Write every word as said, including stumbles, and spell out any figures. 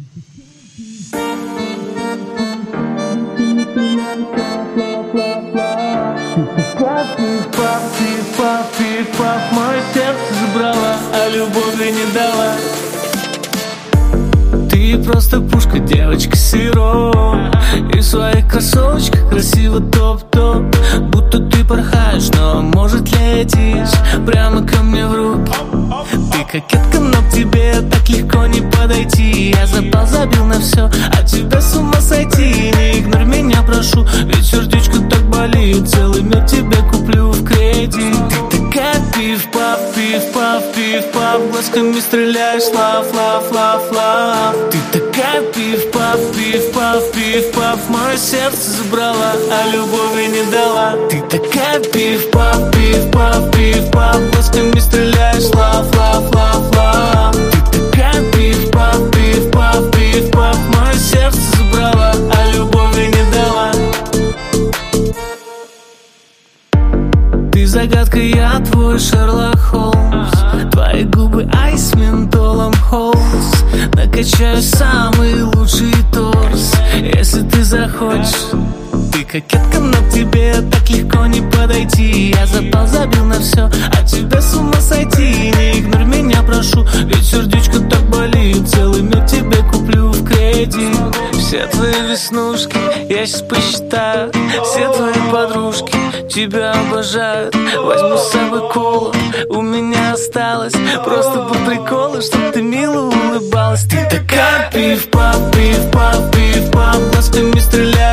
Пиф-паф, пиф-паф, пиф-паф, мое сердце забрала, а любови не дала. Ты просто пушка, девочка-сироп, и в своих кроссовочках красиво топ-топ. Будто ты порхаешь, но может летишь прямо ко мне в руки. Ты кокетка, но к тебе так легко не подойти. Я запал, забил на все, от тебя с ума сойти. Не игнорь меня, прошу, ведь сердечко так болит. Целый мир тебе куплю в кредит. Ты такая пиф-паф, пиф-паф, пиф-паф, глазками стреляешь, лав, лав, лав, лав. Ты такая пиф-паф, пиф-паф, пиф-паф, мое сердце забрала, а любови не дала. Ты такая пиф-паф, пиф-паф, пиф-паф, глазками стреляешь, лав, лав, лав, лав. Ты такая пиф-паф, пиф-паф, пиф-паф, мое сердце забрала, а любови не дала. Ты загадка, я твой Шерлок Холмс. Твои губы айс с ментолом Холмс. Накачаю самый лучший торс, если ты захочешь. Ты кокетка, но к тебе так легко не подойти. Я запал, забил на все, от тебя с ума сойти. Не игнорь меня, прошу, ведь сердечко так болит. Целый мир тебе куплю в кредит. Все твои веснушки я сейчас посчитаю. Все твои подружки тебя обожают. Возьму с собой колу, у меня осталось. Просто по приколу, чтоб ты мило улыбалась. Ты такая пиф-паф, пиф-паф, пиф-паф, глазками стреляешь.